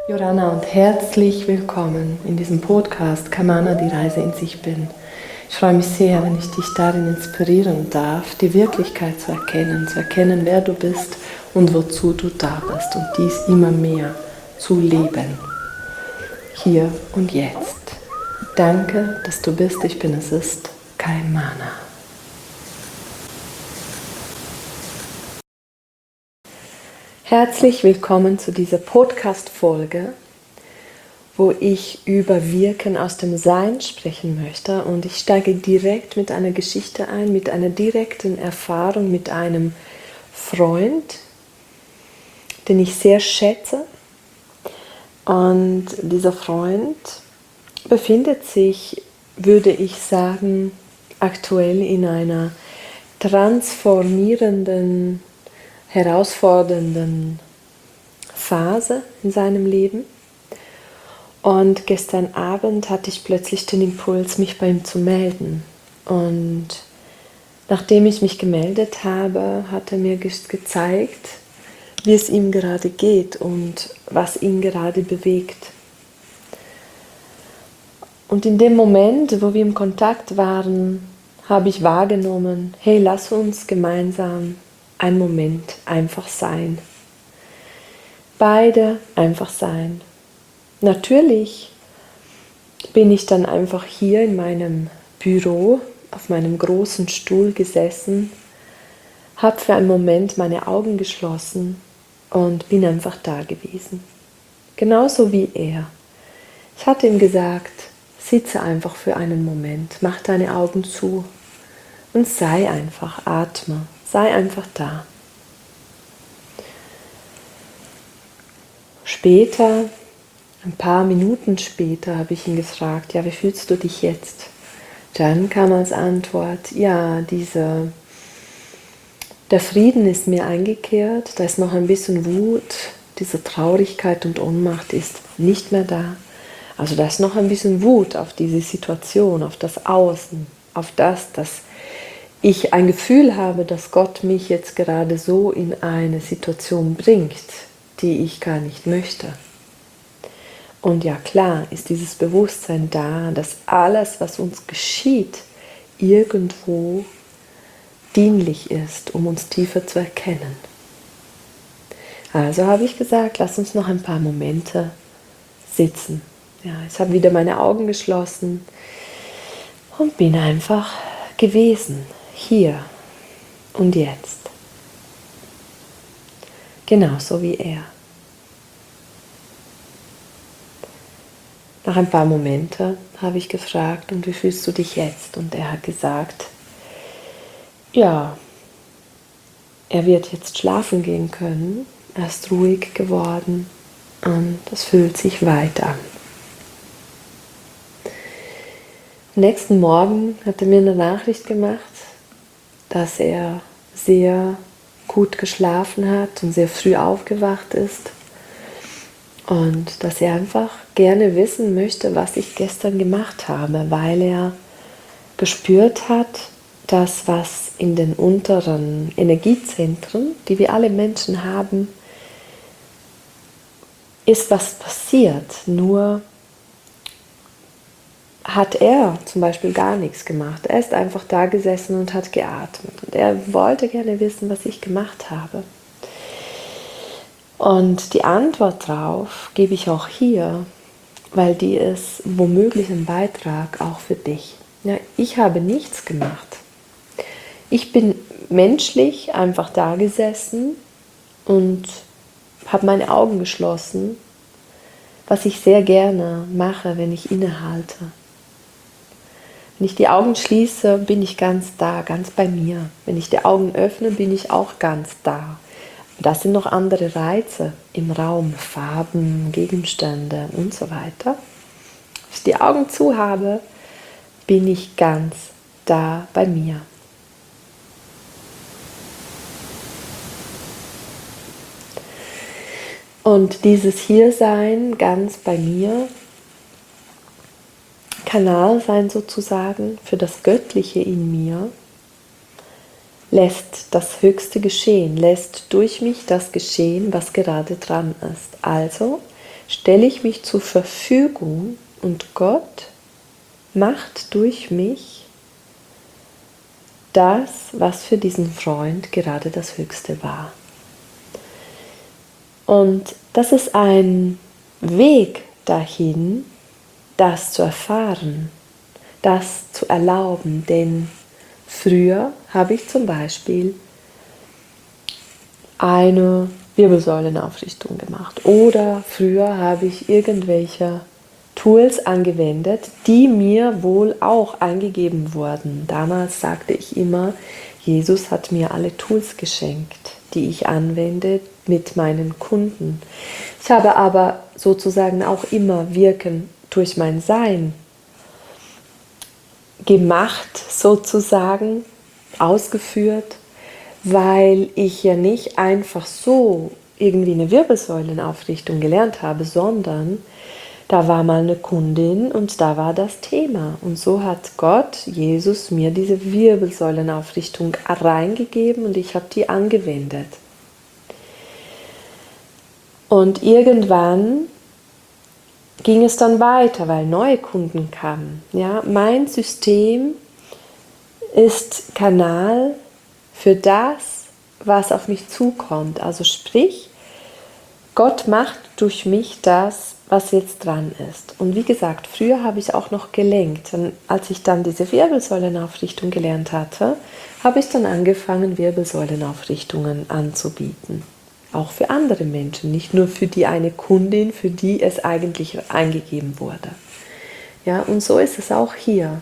Joranna und herzlich willkommen in diesem Podcast Kamana, die Reise in sich bin. Ich freue mich sehr, wenn ich dich darin inspirieren darf, die Wirklichkeit zu erkennen, wer du bist und wozu du da bist und dies immer mehr zu leben. Hier und jetzt. Danke, dass du bist, ich bin, es ist Kamana. Herzlich willkommen zu dieser Podcast-Folge, wo ich über Wirken aus dem Sein sprechen möchte. Und ich steige direkt mit einer Geschichte ein, mit einer direkten Erfahrung mit einem Freund, den ich sehr schätze. Und dieser Freund befindet sich, würde ich sagen, aktuell in einer transformierenden, herausfordernden Phase in seinem Leben. Und gestern Abend hatte ich plötzlich den Impuls, mich bei ihm zu melden. Und nachdem ich mich gemeldet habe, hat er mir gezeigt, wie es ihm gerade geht und was ihn gerade bewegt. Und in dem Moment, wo wir im Kontakt waren, habe ich wahrgenommen, hey, lass uns gemeinsam einen Moment einfach sein. Beide einfach sein. Natürlich bin ich dann einfach hier in meinem Büro auf meinem großen Stuhl gesessen, habe für einen Moment meine Augen geschlossen und bin einfach da gewesen. Genauso wie er. Ich hatte ihm gesagt, sitze einfach für einen Moment, mach deine Augen zu und sei einfach, atme, sei einfach da. Später, ein paar Minuten später, habe ich ihn gefragt, ja, wie fühlst du dich jetzt? Dann kam als Antwort, ja, der Frieden ist mir eingekehrt, da ist noch ein bisschen Wut, diese Traurigkeit und Ohnmacht ist nicht mehr da. Also da ist noch ein bisschen Wut auf diese Situation, auf das Außen, auf das, dass ich ein Gefühl habe, dass Gott mich jetzt gerade so in eine Situation bringt, die ich gar nicht möchte. Und ja, klar ist dieses Bewusstsein da, dass alles, was uns geschieht, irgendwo dienlich ist, um uns tiefer zu erkennen. Also habe ich gesagt, lass uns noch ein paar Momente sitzen. Ja, ich habe wieder meine Augen geschlossen und bin einfach gewesen, hier und jetzt. Genauso wie er. Nach ein paar Momenten habe ich gefragt, und wie fühlst du dich jetzt? Und er hat gesagt, ja, er wird jetzt schlafen gehen können, er ist ruhig geworden und es fühlt sich weit an. Am nächsten Morgen hat er mir eine Nachricht gemacht, dass er sehr gut geschlafen hat und sehr früh aufgewacht ist und dass er einfach gerne wissen möchte, was ich gestern gemacht habe, weil er gespürt hat, dass was in den unteren Energiezentren, die wir alle Menschen haben, ist was passiert, nur hat er zum Beispiel gar nichts gemacht. Er ist einfach da gesessen und hat geatmet. Und er wollte gerne wissen, was ich gemacht habe. Und die Antwort darauf gebe ich auch hier, weil die ist womöglich ein Beitrag auch für dich. Ja, ich habe nichts gemacht. Ich bin menschlich einfach da gesessen und habe meine Augen geschlossen, was ich sehr gerne mache, wenn ich innehalte. Wenn ich die Augen schließe, bin ich ganz da, ganz bei mir. Wenn ich die Augen öffne, bin ich auch ganz da. Das sind noch andere Reize im Raum, Farben, Gegenstände und so weiter. Wenn ich die Augen zu habe, bin ich ganz da bei mir. Und dieses Hiersein ganz bei mir, Kanal sein sozusagen für das Göttliche in mir, lässt das Höchste geschehen, lässt durch mich das geschehen, was gerade dran ist. Also stelle ich mich zur Verfügung und Gott macht durch mich das, was für diesen Freund gerade das Höchste war. Und das ist ein Weg dahin, das zu erfahren, das zu erlauben, denn früher habe ich zum Beispiel eine Wirbelsäulenaufrichtung gemacht oder früher habe ich irgendwelche Tools angewendet, die mir wohl auch eingegeben wurden. Damals sagte ich immer, Jesus hat mir alle Tools geschenkt, die ich anwende mit meinen Kunden. Ich habe aber sozusagen auch immer Wirken durch mein Sein gemacht, sozusagen ausgeführt, weil ich ja nicht einfach so irgendwie eine Wirbelsäulenaufrichtung gelernt habe, sondern da war mal eine Kundin und da war das Thema. Und so hat Gott, Jesus, mir diese Wirbelsäulenaufrichtung reingegeben und ich habe die angewendet. Und irgendwann ging es dann weiter, weil neue Kunden kamen. Ja, mein System ist Kanal für das, was auf mich zukommt. Also sprich, Gott macht durch mich das, was jetzt dran ist. Und wie gesagt, früher habe ich auch noch gelenkt. Und als ich dann diese Wirbelsäulenaufrichtung gelernt hatte, habe ich dann angefangen, Wirbelsäulenaufrichtungen anzubieten. Auch für andere Menschen, nicht nur für die eine Kundin, für die es eigentlich eingegeben wurde. Ja, und so ist es auch hier.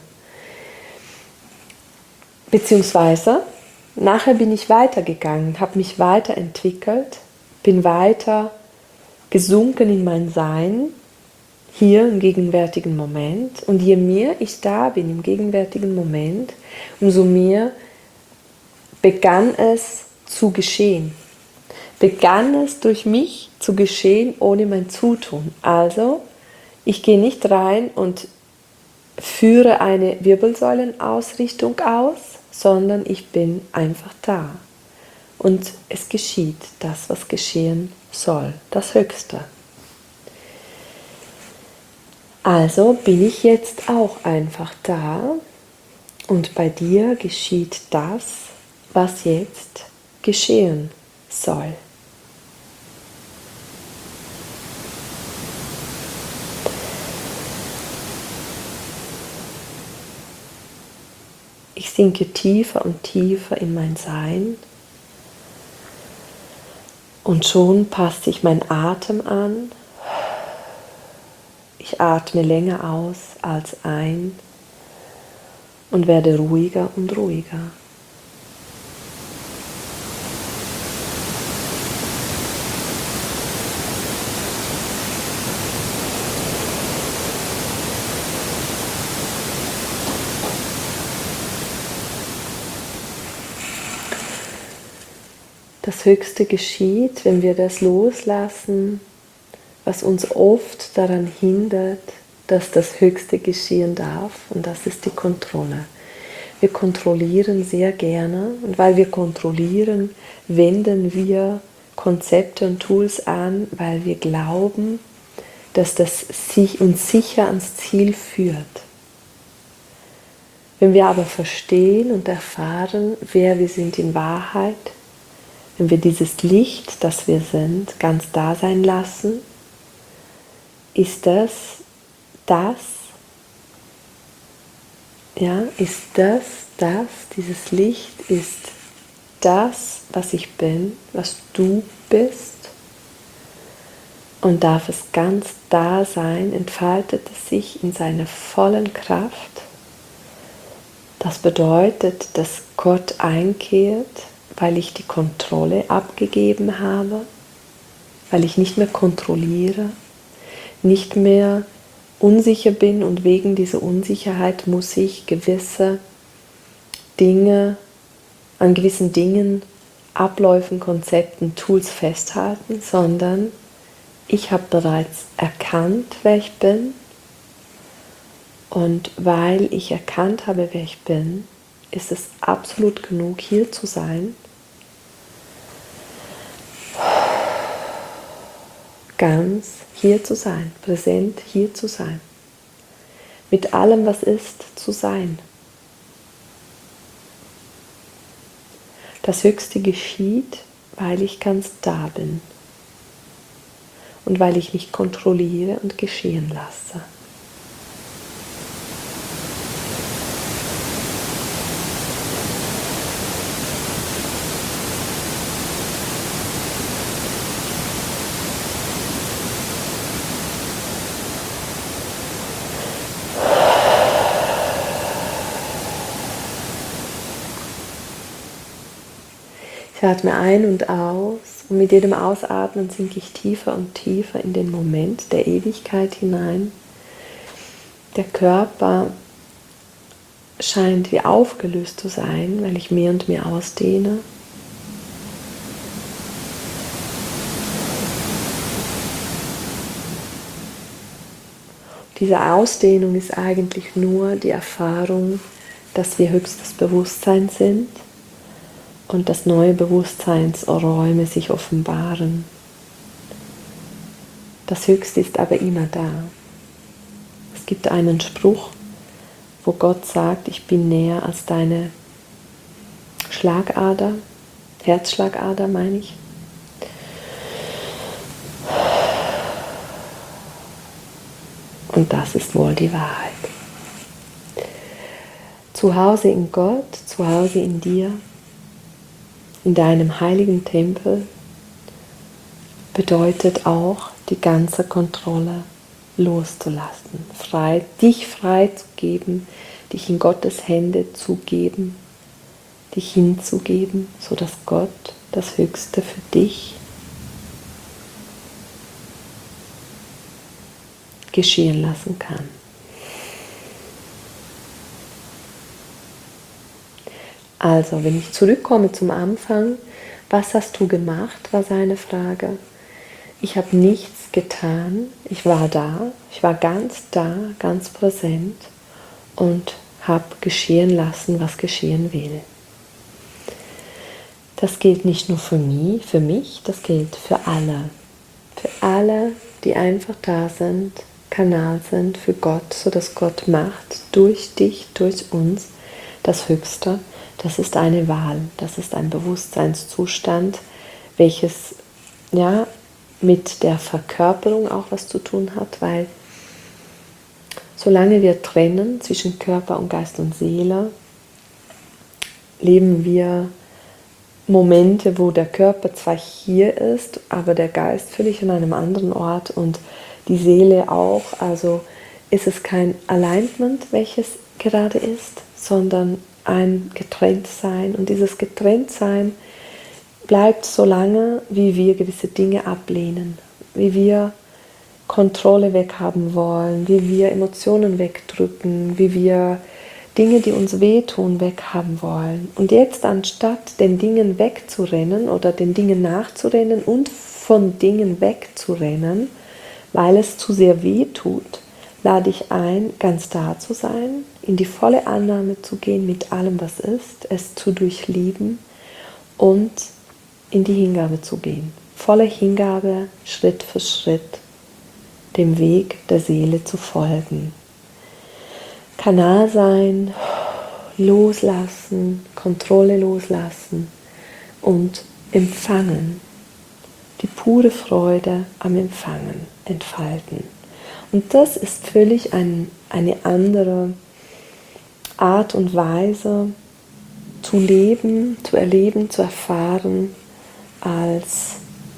Beziehungsweise, nachher bin ich weitergegangen, habe mich weiterentwickelt, bin weiter gesunken in mein Sein, hier im gegenwärtigen Moment. Und je mehr ich da bin im gegenwärtigen Moment, umso mehr begann es zu geschehen. Begann es durch mich zu geschehen, ohne mein Zutun. Also, ich gehe nicht rein und führe eine Wirbelsäulenausrichtung aus, sondern ich bin einfach da. Und es geschieht das, was geschehen soll, das Höchste. Also bin ich jetzt auch einfach da und bei dir geschieht das, was jetzt geschehen soll. Ich sinke tiefer und tiefer in mein Sein und schon passt sich mein Atem an. Ich atme länger aus als ein und werde ruhiger und ruhiger. Das Höchste geschieht, wenn wir das loslassen, was uns oft daran hindert, dass das Höchste geschehen darf, und das ist die Kontrolle. Wir kontrollieren sehr gerne und weil wir kontrollieren, wenden wir Konzepte und Tools an, weil wir glauben, dass das uns sicher ans Ziel führt. Wenn wir aber verstehen und erfahren, wer wir sind in Wahrheit, wenn wir dieses Licht, das wir sind, ganz da sein lassen, ist dieses Licht ist das, was ich bin, was du bist, und darf es ganz da sein, entfaltet es sich in seiner vollen Kraft. Das bedeutet, dass Gott einkehrt, weil ich die Kontrolle abgegeben habe, weil ich nicht mehr kontrolliere, nicht mehr unsicher bin und wegen dieser Unsicherheit muss ich an gewissen Dingen, Abläufen, Konzepten, Tools festhalten, sondern ich habe bereits erkannt, wer ich bin, und weil ich erkannt habe, wer ich bin, ist es absolut genug, hier zu sein, ganz hier zu sein, präsent hier zu sein. Mit allem, was ist, zu sein. Das Höchste geschieht, weil ich ganz da bin und weil ich nicht kontrolliere und geschehen lasse. Ich atme ein und aus und mit jedem Ausatmen sinke ich tiefer und tiefer in den Moment der Ewigkeit hinein. Der Körper scheint wie aufgelöst zu sein, weil ich mehr und mehr ausdehne. Diese Ausdehnung ist eigentlich nur die Erfahrung, dass wir höchstes Bewusstsein sind und dass neue Bewusstseinsräume sich offenbaren. Das Höchste ist aber immer da. Es gibt einen Spruch, wo Gott sagt, ich bin näher als deine Schlagader, Herzschlagader meine ich. Und das ist wohl die Wahrheit. Zu Hause in Gott, zu Hause in dir, in deinem heiligen Tempel, bedeutet auch, die ganze Kontrolle loszulassen, dich frei zu geben, dich in Gottes Hände zu geben, dich hinzugeben, sodass Gott das Höchste für dich geschehen lassen kann. Also, wenn ich zurückkomme zum Anfang, was hast du gemacht, war seine Frage. Ich habe nichts getan, ich war da, ich war ganz da, ganz präsent und habe geschehen lassen, was geschehen will. Das gilt nicht nur für mich, das gilt für alle, die einfach da sind, Kanal sind für Gott, sodass Gott macht durch dich, durch uns das Höchste. Das ist eine Wahl, das ist ein Bewusstseinszustand, welches ja mit der Verkörperung auch was zu tun hat, weil solange wir trennen zwischen Körper und Geist und Seele, leben wir Momente, wo der Körper zwar hier ist, aber der Geist völlig an einem anderen Ort und die Seele auch. Also ist es kein Alignment, welches gerade ist, sondern ein Getrenntsein. Und dieses Getrenntsein bleibt so lange, wie wir gewisse Dinge ablehnen, wie wir Kontrolle weghaben wollen, wie wir Emotionen wegdrücken, wie wir Dinge, die uns wehtun, weghaben wollen. Und jetzt, anstatt den Dingen wegzurennen oder den Dingen nachzurennen und von Dingen wegzurennen, weil es zu sehr weh tut, lade ich ein, ganz da zu sein, in die volle Annahme zu gehen mit allem, was ist, es zu durchlieben und in die Hingabe zu gehen. Volle Hingabe, Schritt für Schritt, dem Weg der Seele zu folgen. Kanal sein, loslassen, Kontrolle loslassen und empfangen. Die pure Freude am Empfangen, entfalten. Und das ist völlig eine andere Art und Weise zu leben, zu erleben, zu erfahren, als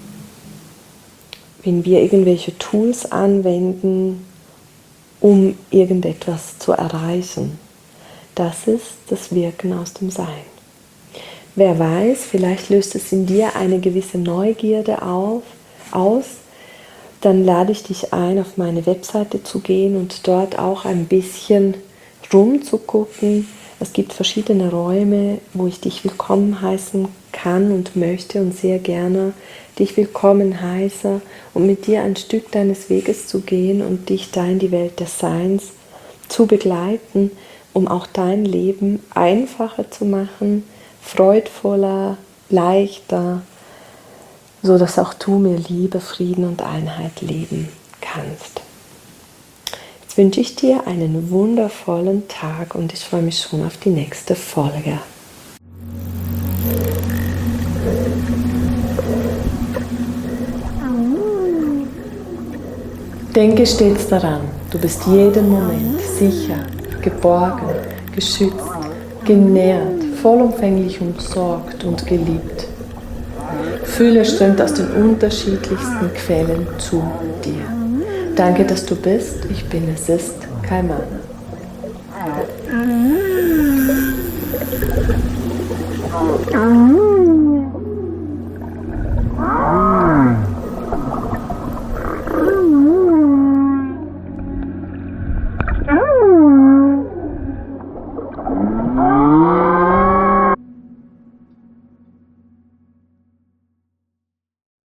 wenn wir irgendwelche Tools anwenden, um irgendetwas zu erreichen. Das ist das Wirken aus dem Sein. Wer weiß, vielleicht löst es in dir eine gewisse Neugierde aus. Dann lade ich dich ein, auf meine Webseite zu gehen und dort auch ein bisschen rumzugucken. Es gibt verschiedene Räume, wo ich dich willkommen heißen kann und möchte und sehr gerne dich willkommen heiße und mit dir ein Stück deines Weges zu gehen und dich da in die Welt des Seins zu begleiten, um auch dein Leben einfacher zu machen, freudvoller, leichter, so dass auch du mehr Liebe, Frieden und Einheit leben kannst. Jetzt wünsche ich dir einen wundervollen Tag und ich freue mich schon auf die nächste Folge. Denke stets daran, du bist jeden Moment sicher, geborgen, geschützt, genährt, vollumfänglich umsorgt und geliebt. Fühle strömt aus den unterschiedlichsten Quellen zu dir. Danke, dass du bist. Ich bin, es ist Kaimana.